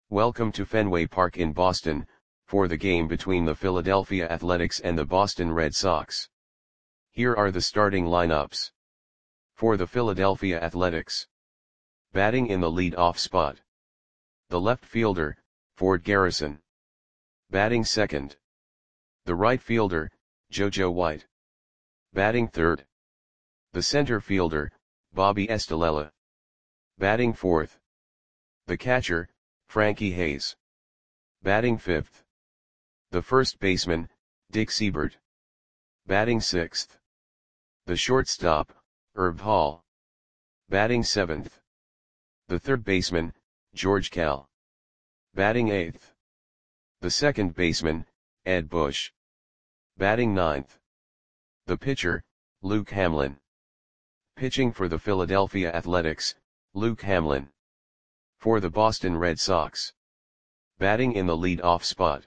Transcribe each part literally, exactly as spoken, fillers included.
Welcome to Fenway Park in Boston, for the game between the Philadelphia Athletics and the Boston Red Sox. Here are the starting lineups. For the Philadelphia Athletics. Batting in the lead-off spot. The left fielder, Ford Garrison. Batting second. The right fielder, JoJo White. Batting third. The center fielder, Bobby Estalella. Batting fourth. The catcher, Frankie Hayes. Batting fifth. The first baseman, Dick Seibert. Batting sixth. The shortstop, Herb Hall. Batting seventh. The third baseman, George Kell. Batting eighth. The second baseman, Ed Bush. Batting ninth. The pitcher, Luke Hamlin. Pitching for the Philadelphia Athletics, Luke Hamlin. For the Boston Red Sox. Batting in the lead-off spot.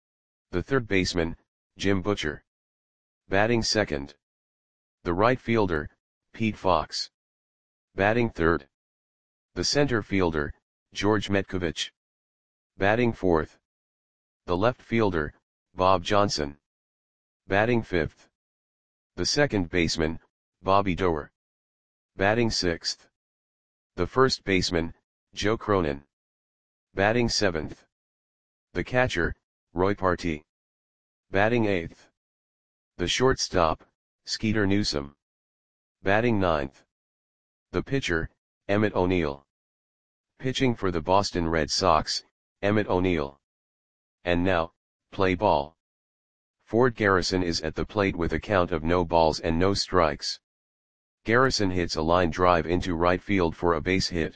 The third baseman, Jim Butcher. Batting second. The right fielder, Pete Fox. Batting third. The center fielder, George Metcovich. Batting fourth. The left fielder, Bob Johnson. Batting fifth. The second baseman, Bobby Doerr. Batting sixth. The first baseman, Joe Cronin. Batting seventh. The catcher, Roy Partee. Batting eighth. The shortstop, Skeeter Newsom. Batting ninth. The pitcher, Emmett O'Neill. Pitching for the Boston Red Sox, Emmett O'Neill. And now, play ball. Ford Garrison is at the plate with a count of no balls and no strikes. Garrison hits a line drive into right field for a base hit.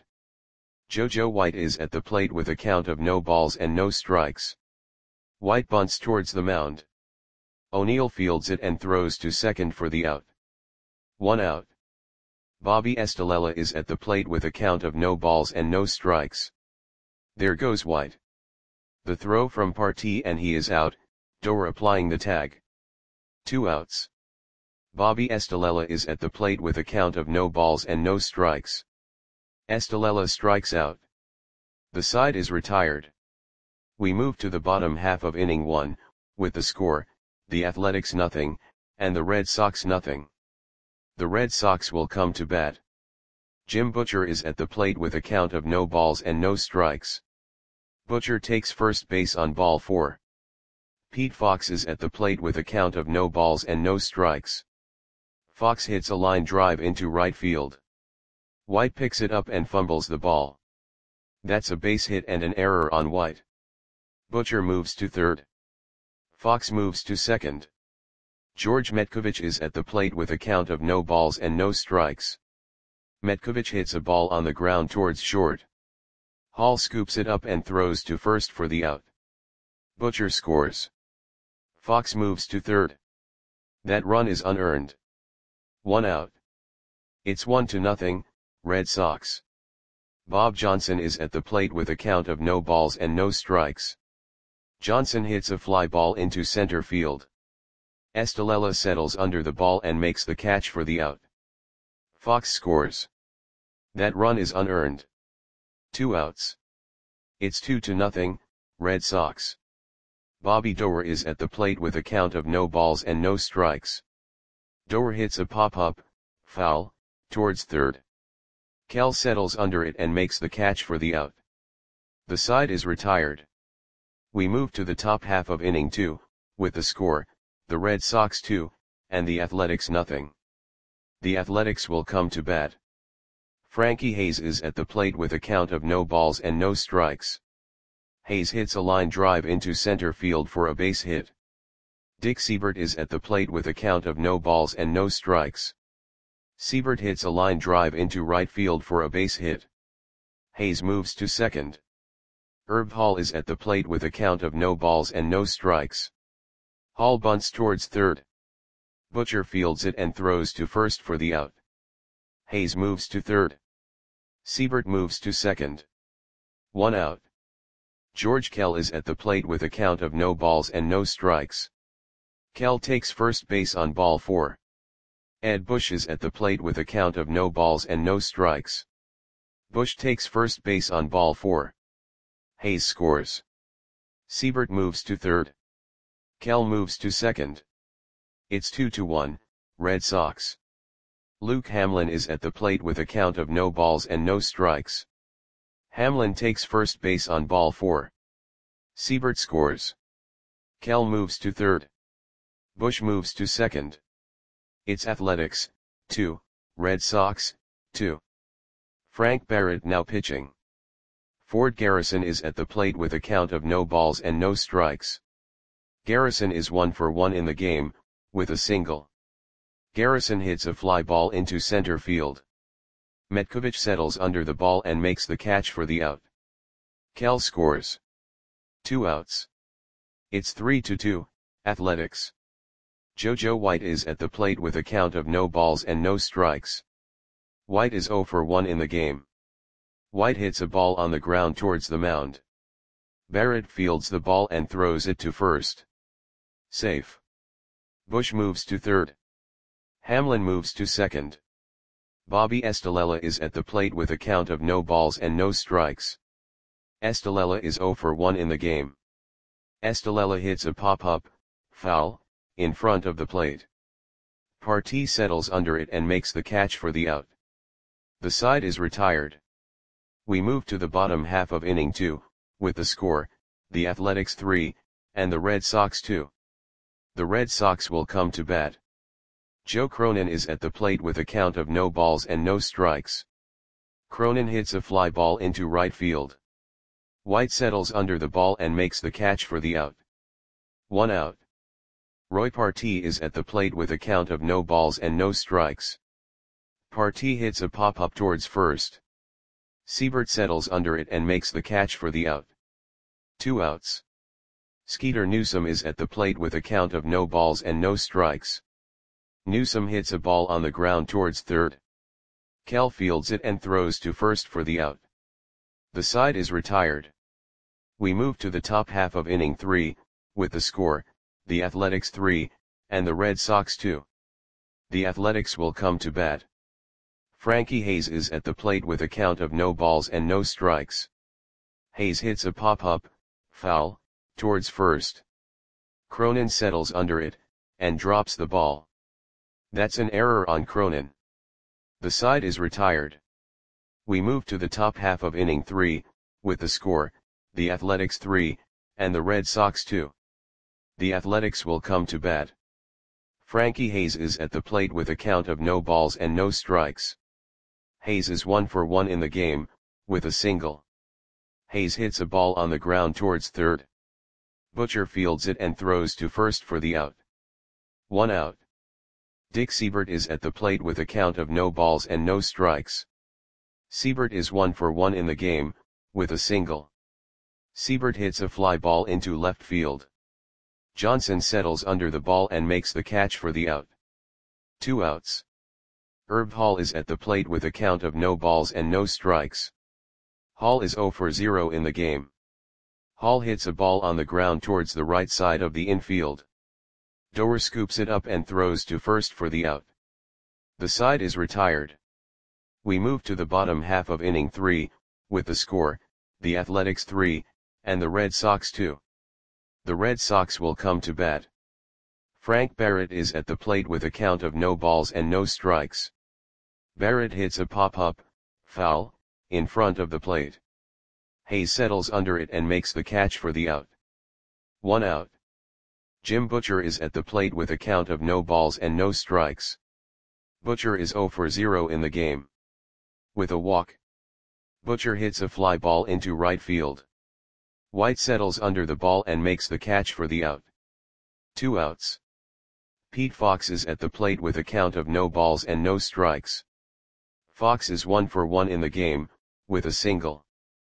JoJo White is at the plate with a count of no balls and no strikes. White bunts towards the mound. O'Neill fields it and throws to second for the out. One out. Bobby Estalella is at the plate with a count of no balls and no strikes. There goes White. The throw from Partee and he is out, Doerr applying the tag. Two outs. Bobby Estalella is at the plate with a count of no balls and no strikes. Estalella strikes out. The side is retired. We move to the bottom half of inning one, with the score, the Athletics nothing, and the Red Sox nothing. The Red Sox will come to bat. Jim Butcher is at the plate with a count of no balls and no strikes. Butcher takes first base on ball four. Pete Fox is at the plate with a count of no balls and no strikes. Fox hits a line drive into right field. White picks it up and fumbles the ball. That's a base hit and an error on White. Butcher moves to third. Fox moves to second. George Metcovich is at the plate with a count of no balls and no strikes. Metcovich hits a ball on the ground towards short. Hall scoops it up and throws to first for the out. Butcher scores. Fox moves to third. That run is unearned. One out. It's one to nothing, Red Sox. Bob Johnson is at the plate with a count of no balls and no strikes. Johnson hits a fly ball into center field. Estalella settles under the ball and makes the catch for the out. Fox scores. That run is unearned. Two outs. It's two to nothing, Red Sox. Bobby Doerr is at the plate with a count of no balls and no strikes. Doerr hits a pop-up, foul, towards third. Kell settles under it and makes the catch for the out. The side is retired. We move to the top half of inning two, with the score, the Red Sox two, and the Athletics nothing. The Athletics will come to bat. Frankie Hayes is at the plate with a count of no balls and no strikes. Hayes hits a line drive into center field for a base hit. Dick Seibert is at the plate with a count of no balls and no strikes. Seibert hits a line drive into right field for a base hit. Hayes moves to second. Herb Hall is at the plate with a count of no balls and no strikes. Hall bunts towards third. Butcher fields it and throws to first for the out. Hayes moves to third. Seibert moves to second. One out. George Kell is at the plate with a count of no balls and no strikes. Kell takes first base on ball four. Ed Bush is at the plate with a count of no balls and no strikes. Bush takes first base on ball four. Hayes scores. Siebert moves to third. Kell moves to second. It's two to one, Red Sox. Luke Hamlin is at the plate with a count of no balls and no strikes. Hamlin takes first base on ball four. Siebert scores. Kell moves to third. Bush moves to second. It's Athletics, two, Red Sox, two. Frank Barrett now pitching. Ford Garrison is at the plate with a count of no balls and no strikes. Garrison is one for one in the game, with a single. Garrison hits a fly ball into center field. Metkovich settles under the ball and makes the catch for the out. Kell scores. Two outs. It's three to two, Athletics. JoJo White is at the plate with a count of no balls and no strikes. White is zero for one in the game. White hits a ball on the ground towards the mound. Barrett fields the ball and throws it to first. Safe. Bush moves to third. Hamlin moves to second. Bobby Estalella is at the plate with a count of no balls and no strikes. Estalella is zero for one in the game. Estalella hits a pop-up, foul, in front of the plate. Partee settles under it and makes the catch for the out. The side is retired. We move to the bottom half of inning two, with the score, the Athletics three, and the Red Sox two. The Red Sox will come to bat. Joe Cronin is at the plate with a count of no balls and no strikes. Cronin hits a fly ball into right field. White settles under the ball and makes the catch for the out. One out. Roy Partee is at the plate with a count of no balls and no strikes. Partee hits a pop-up towards first. Siebert settles under it and makes the catch for the out. Two outs. Skeeter Newsom is at the plate with a count of no balls and no strikes. Newsom hits a ball on the ground towards third. Kell fields it and throws to first for the out. The side is retired. We move to the top half of inning three, with the score, the Athletics three, and the Red Sox two. The Athletics will come to bat. Frankie Hayes is at the plate with a count of no balls and no strikes. Hayes hits a pop-up, foul, towards first. Cronin settles under it, and drops the ball. That's an error on Cronin. The side is retired. We move to the top half of inning three, with the score, the Athletics three, and the Red Sox two. The Athletics will come to bat. Frankie Hayes is at the plate with a count of no balls and no strikes. Hayes is one for one in the game, with a single. Hayes hits a ball on the ground towards third. Butcher fields it and throws to first for the out. One out. Dick Siebert is at the plate with a count of no balls and no strikes. Siebert is one for one in the game, with a single. Siebert hits a fly ball into left field. Johnson settles under the ball and makes the catch for the out. Two outs. Herb Hall is at the plate with a count of no balls and no strikes. Hall is zero for zero in the game. Hall hits a ball on the ground towards the right side of the infield. Doer scoops it up and throws to first for the out. The side is retired. We move to the bottom half of inning three, with the score, the Athletics three, and the Red Sox two. The Red Sox will come to bat. Frank Barrett is at the plate with a count of no balls and no strikes. Barrett hits a pop-up, foul, in front of the plate. Hayes settles under it and makes the catch for the out. One out. Jim Butcher is at the plate with a count of no balls and no strikes. Butcher is zero for zero in the game. With a walk. Butcher hits a fly ball into right field. White settles under the ball and makes the catch for the out. Two outs. Pete Fox is at the plate with a count of no balls and no strikes. Fox is one for one in the game, with a single.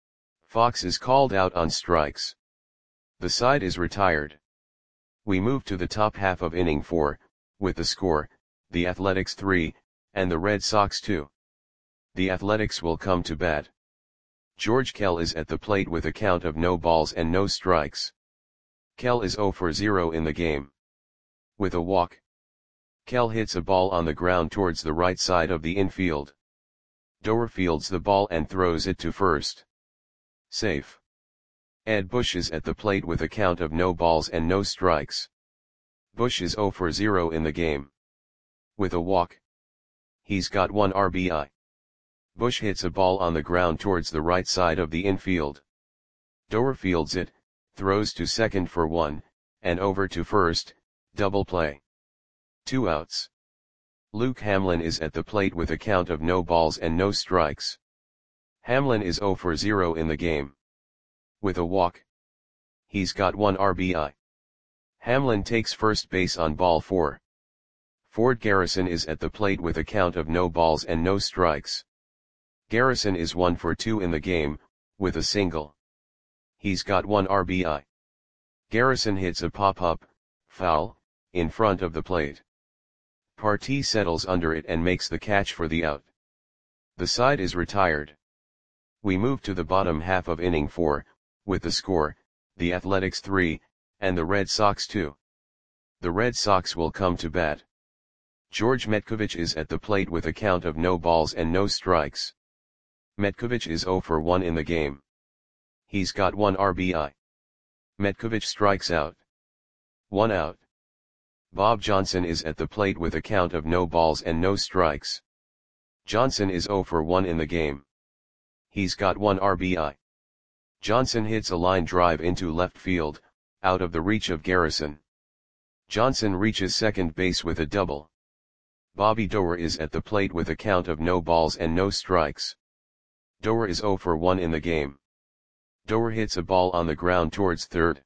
Fox is called out on strikes. The side is retired. We move to the top half of inning four, with the score, the Athletics three, and the Red Sox two. The Athletics will come to bat. George Kell is at the plate with a count of no balls and no strikes. Kell is zero for zero in the game. With a walk. Kell hits a ball on the ground towards the right side of the infield. Doer fields the ball and throws it to first. Safe. Ed Bush is at the plate with a count of no balls and no strikes. Bush is zero for zero in the game. With a walk. He's got one R B I. Bush hits a ball on the ground towards the right side of the infield. Doer fields it, throws to second for one, and over to first, double play. Two outs. Luke Hamlin is at the plate with a count of no balls and no strikes. Hamlin is zero for zero in the game. With a walk. He's got one R B I. Hamlin takes first base on ball four. Ford Garrison is at the plate with a count of no balls and no strikes. Garrison is one for two in the game, with a single. He's got one R B I. Garrison hits a pop-up, foul, in front of the plate. Partee settles under it and makes the catch for the out. The side is retired. We move to the bottom half of inning four, with the score, the Athletics three, and the Red Sox two. The Red Sox will come to bat. George Metcovich is at the plate with a count of no balls and no strikes. Metcovich is zero for one in the game. He's got one R B I. Metcovich strikes out. One out. Bob Johnson is at the plate with a count of no balls and no strikes. Johnson is zero for one in the game. He's got one R B I. Johnson hits a line drive into left field, out of the reach of Garrison. Johnson reaches second base with a double. Bobby Doer is at the plate with a count of no balls and no strikes. Doer is zero for one in the game. Doer hits a ball on the ground towards third.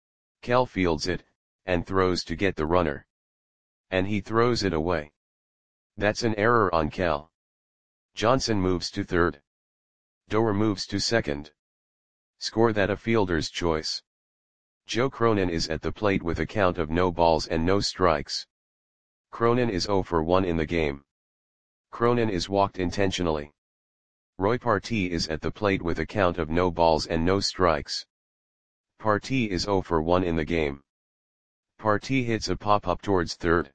Cal fields it, and throws to get the runner. And he throws it away. That's an error on Cal. Johnson moves to third. Doer moves to second. Score that a fielder's choice. Joe Cronin is at the plate with a count of no balls and no strikes. Cronin is zero for one in the game. Cronin is walked intentionally. Roy Partee is at the plate with a count of no balls and no strikes. Partee is zero for one in the game. Partee hits a pop-up towards third.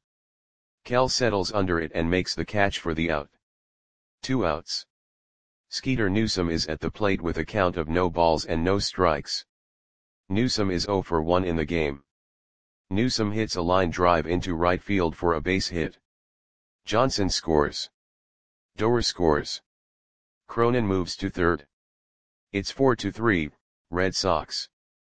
Cal settles under it and makes the catch for the out. Two outs. Skeeter Newsome is at the plate with a count of no balls and no strikes. Newsome is zero for one in the game. Newsome hits a line drive into right field for a base hit. Johnson scores. Doer scores. Cronin moves to third. It's four to three, Red Sox.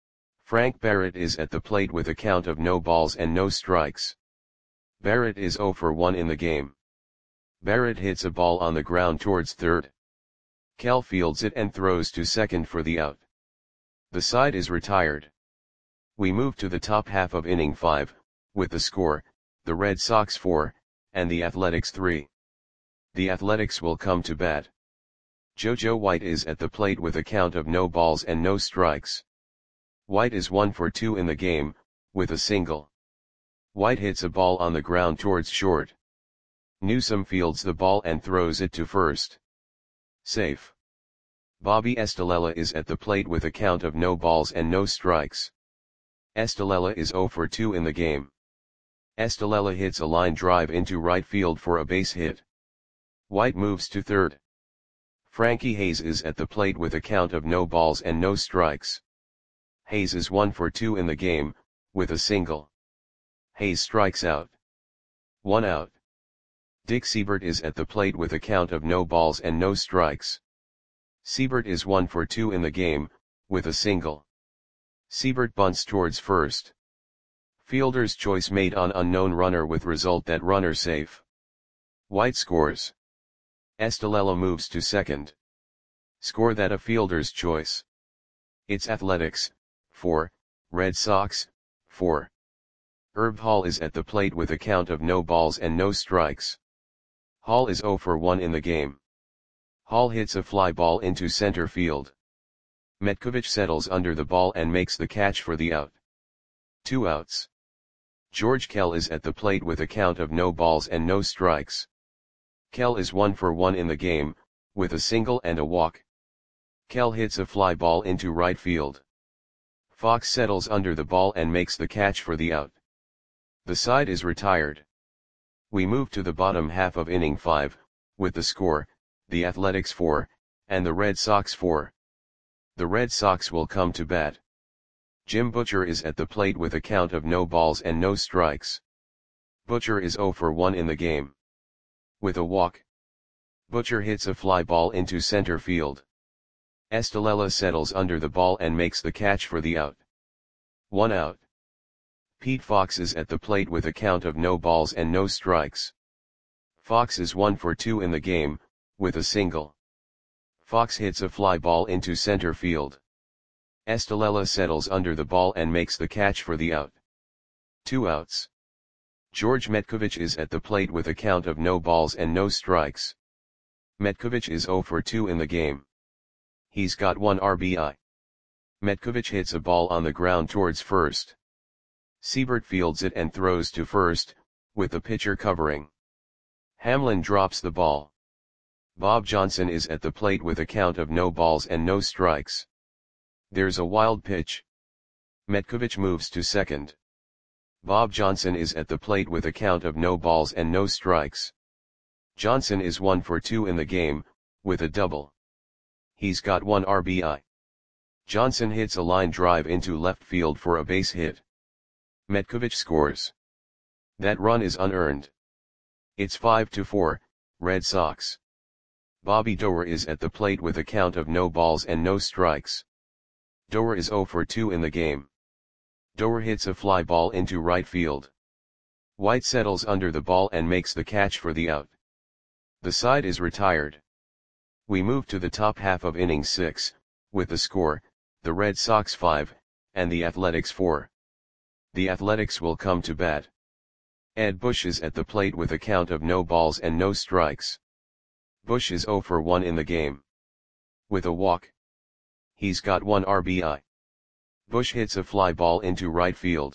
Frank Barrett is at the plate with a count of no balls and no strikes. Barrett is zero for one in the game. Barrett hits a ball on the ground towards third. Cal fields it and throws to second for the out. The side is retired. We move to the top half of inning five, with the score, the Red Sox four, and the Athletics three. The Athletics will come to bat. JoJo White is at the plate with a count of no balls and no strikes. White is one for two in the game, with a single. White hits a ball on the ground towards short. Newsome fields the ball and throws it to first. Safe. Bobby Estalella is at the plate with a count of no balls and no strikes. Estalella is zero for two in the game. Estalella hits a line drive into right field for a base hit. White moves to third. Frankie Hayes is at the plate with a count of no balls and no strikes. Hayes is one for two in the game, with a single. Hayes strikes out. One out. Dick Siebert is at the plate with a count of no balls and no strikes. Siebert is one for two in the game, with a single. Siebert bunts towards first. Fielder's choice made on unknown runner with result that runner safe. White scores. Estalella moves to second. Score that a fielder's choice. It's Athletics, four, Red Sox, four. Herb Hall is at the plate with a count of no balls and no strikes. Hall is zero for one in the game. Hall hits a fly ball into center field. Metcovich settles under the ball and makes the catch for the out. Two outs. George Kell is at the plate with a count of no balls and no strikes. Kell is one for one in the game, with a single and a walk. Kell hits a fly ball into right field. Fox settles under the ball and makes the catch for the out. The side is retired. We move to the bottom half of inning five, with the score, the Athletics four, and the Red Sox four. The Red Sox will come to bat. Jim Butcher is at the plate with a count of no balls and no strikes. Butcher is zero for one in the game. With a walk, Butcher hits a fly ball into center field. Estalella settles under the ball and makes the catch for the out. One out. Pete Fox is at the plate with a count of no balls and no strikes. Fox is one for two in the game, with a single. Fox hits a fly ball into center field. Estalella settles under the ball and makes the catch for the out. Two outs. George Metkovich is at the plate with a count of no balls and no strikes. Metkovich is zero for two in the game. He's got one R B I. Metkovich hits a ball on the ground towards first. Siebert fields it and throws to first, with the pitcher covering. Hamlin drops the ball. Bob Johnson is at the plate with a count of no balls and no strikes. There's a wild pitch. Metkovich moves to second. Bob Johnson is at the plate with a count of no balls and no strikes. Johnson is one for two in the game, with a double. He's got one R B I. Johnson hits a line drive into left field for a base hit. Metkovich scores. That run is unearned. It's five to four, Red Sox. Bobby Doerr is at the plate with a count of no balls and no strikes. Doerr is zero for two in the game. Doerr hits a fly ball into right field. White settles under the ball and makes the catch for the out. The side is retired. We move to the top half of inning six, with the score, the Red Sox five, and the Athletics four. The Athletics will come to bat. Ed Bush is at the plate with a count of no balls and no strikes. Bush is zero for one in the game. With a walk, he's got one R B I. Bush hits a fly ball into right field.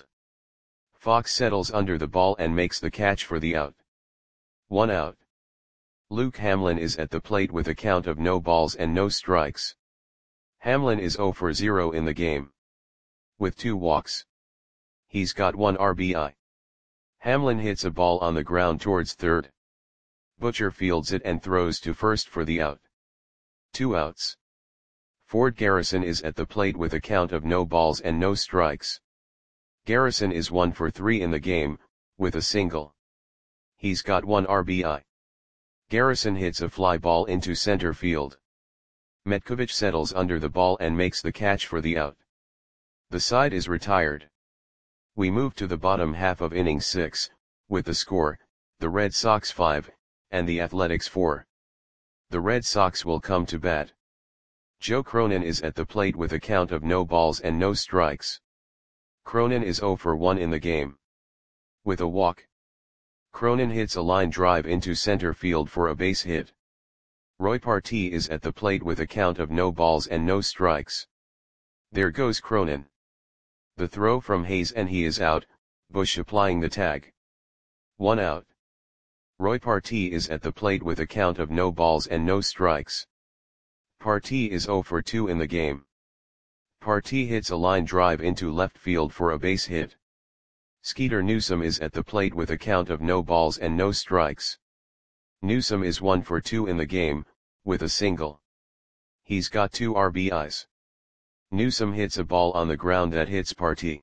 Fox settles under the ball and makes the catch for the out. One out. Luke Hamlin is at the plate with a count of no balls and no strikes. Hamlin is zero for zero in the game. With two walks, he's got one R B I. Hamlin hits a ball on the ground towards third. Butcher fields it and throws to first for the out. Two outs. Ford Garrison is at the plate with a count of no balls and no strikes. Garrison is one for three in the game, with a single. He's got one R B I. Garrison hits a fly ball into center field. Metkovich settles under the ball and makes the catch for the out. The side is retired. We move to the bottom half of inning six, with the score, the Red Sox five, and the Athletics four. The Red Sox will come to bat. Joe Cronin is at the plate with a count of no balls and no strikes. Cronin is zero for one in the game. With a walk, Cronin hits a line drive into center field for a base hit. Roy Partee is at the plate with a count of no balls and no strikes. There goes Cronin. The throw from Hayes and he is out, Bush applying the tag. One out. Roy Partee is at the plate with a count of no balls and no strikes. Partee is zero for two in the game. Partee hits a line drive into left field for a base hit. Skeeter Newsom is at the plate with a count of no balls and no strikes. Newsom is one for two in the game, with a single. He's got two R B Is. Newsom hits a ball on the ground that hits Partee.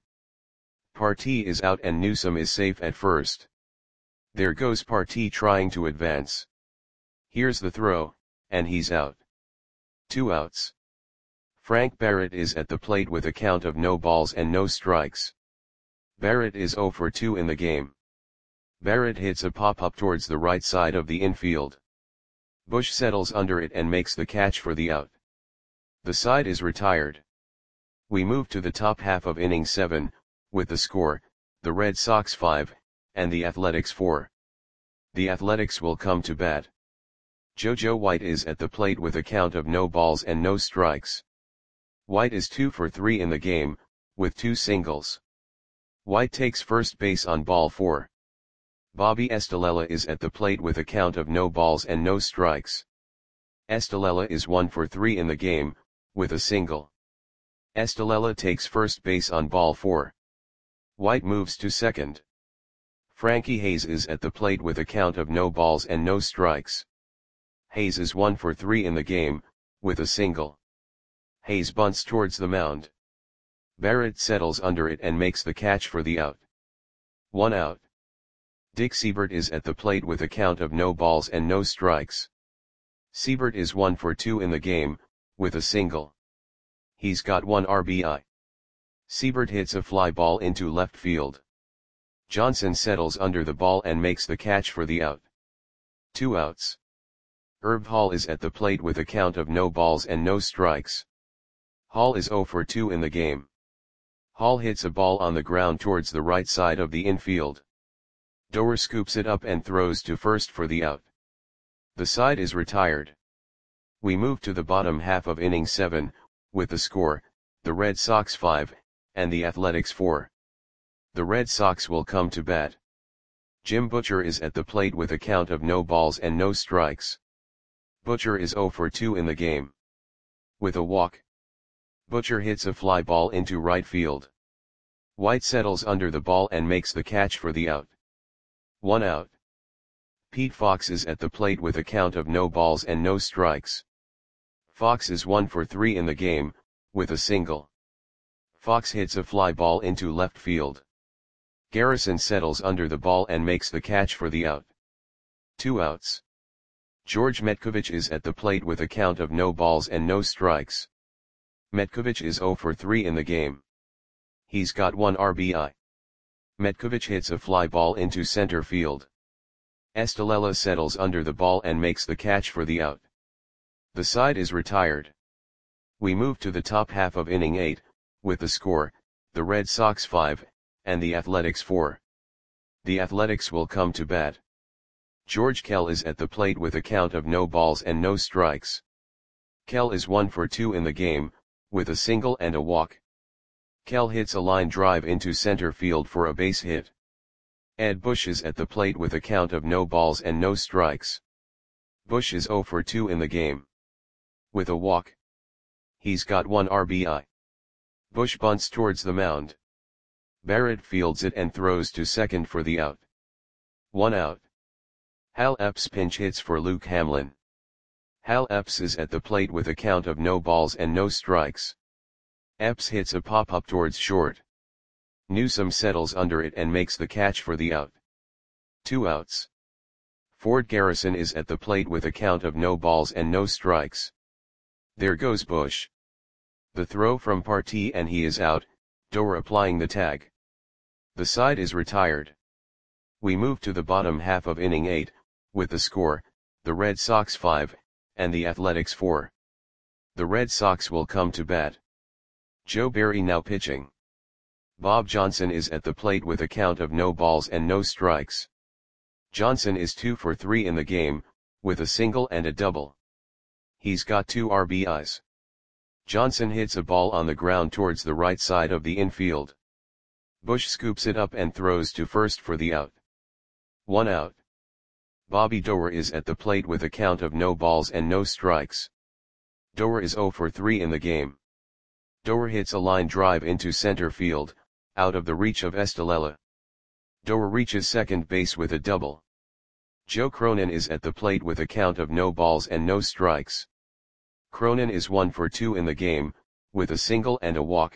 Partee is out and Newsom is safe at first. There goes Partee trying to advance. Here's the throw, and he's out. Two outs. Frank Barrett is at the plate with a count of no balls and no strikes. Barrett is zero for two in the game. Barrett hits a pop-up towards the right side of the infield. Bush settles under it and makes the catch for the out. The side is retired. We move to the top half of inning seven, with the score, the Red Sox five, and the Athletics four. The Athletics will come to bat. JoJo White is at the plate with a count of no balls and no strikes. White is two for three in the game, with two singles. White takes first base on ball four. Bobby Estalella is at the plate with a count of no balls and no strikes. Estalella is one for three in the game, with a single. Estalella takes first base on ball four. White moves to second. Frankie Hayes is at the plate with a count of no balls and no strikes. Hayes is one for three in the game, with a single. Hayes bunts towards the mound. Barrett settles under it and makes the catch for the out. One out. Dick Seibert is at the plate with a count of no balls and no strikes. Seibert is one for two in the game, with a single. He's got one R B I. Seibert hits a fly ball into left field. Johnson settles under the ball and makes the catch for the out. Two outs. Herb Hall is at the plate with a count of no balls and no strikes. Hall is zero for two in the game. Hall hits a ball on the ground towards the right side of the infield. Doer scoops it up and throws to first for the out. The side is retired. We move to the bottom half of inning seven, with the score, the Red Sox five, and the Athletics four. The Red Sox will come to bat. Jim Butcher is at the plate with a count of no balls and no strikes. Butcher is zero for two in the game. With a walk. Butcher hits a fly ball into right field. White settles under the ball and makes the catch for the out. One out. Pete Fox is at the plate with a count of no balls and no strikes. Fox is one for three in the game, with a single. Fox hits a fly ball into left field. Garrison settles under the ball and makes the catch for the out. Two outs. George Metkovich is at the plate with a count of no balls and no strikes. Metkovich is zero for three in the game. He's got one R B I. Metkovich hits a fly ball into center field. Estelella settles under the ball and makes the catch for the out. The side is retired. We move to the top half of inning eight, with the score, the Red Sox five, and the Athletics four. The Athletics will come to bat. George Kell is at the plate with a count of no balls and no strikes. Kell is one for two in the game, with a single and a walk. Kell hits a line drive into center field for a base hit. Ed Bush is at the plate with a count of no balls and no strikes. Bush is zero for two in the game. With a walk. He's got one R B I. Bush bunts towards the mound. Barrett fields it and throws to second for the out. One out. Hal Epps pinch hits for Luke Hamlin. Hal Epps is at the plate with a count of no balls and no strikes. Epps hits a pop-up towards short. Newsome settles under it and makes the catch for the out. Two outs. Ford Garrison is at the plate with a count of no balls and no strikes. There goes Bush. The throw from Partee and he is out, Doer applying the tag. The side is retired. We move to the bottom half of inning eight, with the score, the Red Sox five, and the Athletics four. The Red Sox will come to bat. Joe Barry now pitching. Bob Johnson is at the plate with a count of no balls and no strikes. Johnson is two for three in the game, with a single and a double. He's got two R B Is. Johnson hits a ball on the ground towards the right side of the infield. Bush scoops it up and throws to first for the out. One out. Bobby Doer is at the plate with a count of no balls and no strikes. Doer is zero for three in the game. Doer hits a line drive into center field, out of the reach of Estelella. Doer reaches second base with a double. Joe Cronin is at the plate with a count of no balls and no strikes. Cronin is one for two in the game, with a single and a walk.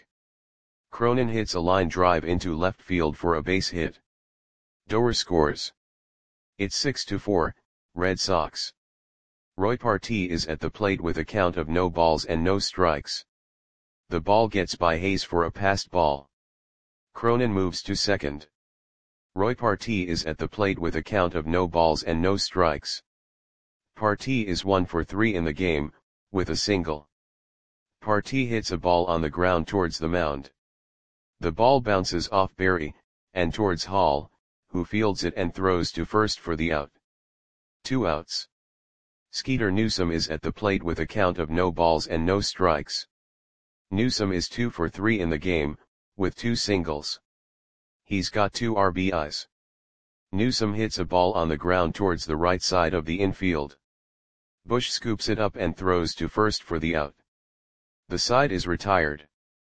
Cronin hits a line drive into left field for a base hit. Doer scores. It's six to four, Red Sox. Roy Partee is at the plate with a count of no balls and no strikes. The ball gets by Hayes for a passed ball. Cronin moves to second. Roy Partee is at the plate with a count of no balls and no strikes. Partee is one for three in the game, with a single. Partee hits a ball on the ground towards the mound. The ball bounces off Barry, and towards Hall, who fields it and throws to first for the out. Two outs. Skeeter Newsome is at the plate with a count of no balls and no strikes. Newsome is two for three in the game, with two singles. He's got two R B Is. Newsome hits a ball on the ground towards the right side of the infield. Bush scoops it up and throws to first for the out. The side is retired.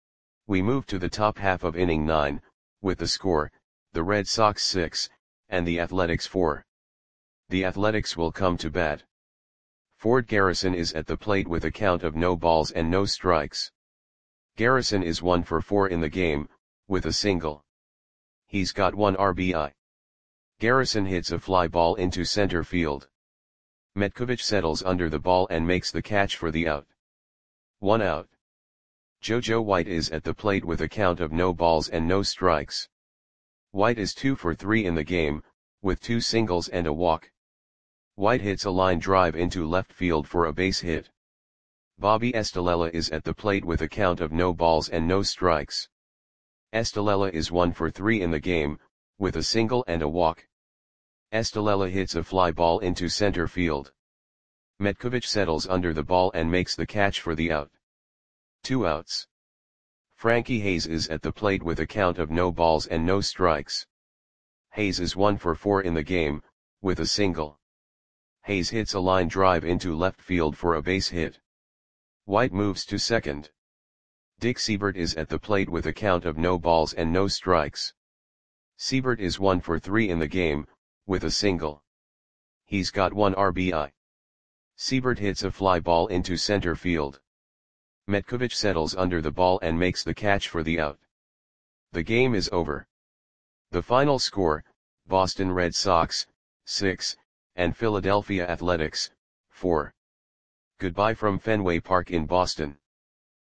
We move to the top half of inning nine, with the score, the Red Sox six, and the Athletics four. The Athletics will come to bat. Ford Garrison is at the plate with a count of no balls and no strikes. Garrison is one for four in the game, with a single. He's got one R B I. Garrison hits a fly ball into center field. Metkovich settles under the ball and makes the catch for the out. One out. JoJo White is at the plate with a count of no balls and no strikes. White is two for three in the game, with two singles and a walk. White hits a line drive into left field for a base hit. Bobby Estalella is at the plate with a count of no balls and no strikes. Estalella is one for three in the game, with a single and a walk. Estalella hits a fly ball into center field. Metkovich settles under the ball and makes the catch for the out. Two outs. Frankie Hayes is at the plate with a count of no balls and no strikes. Hayes is one for four in the game, with a single. Hayes hits a line drive into left field for a base hit. White moves to second. Dick Seibert is at the plate with a count of no balls and no strikes. Seibert is one for three in the game, with a single. He's got one R B I. Seibert hits a fly ball into center field. Metkovich settles under the ball and makes the catch for the out. The game is over. The final score, Boston Red Sox, six, and Philadelphia Athletics, four. Goodbye from Fenway Park in Boston.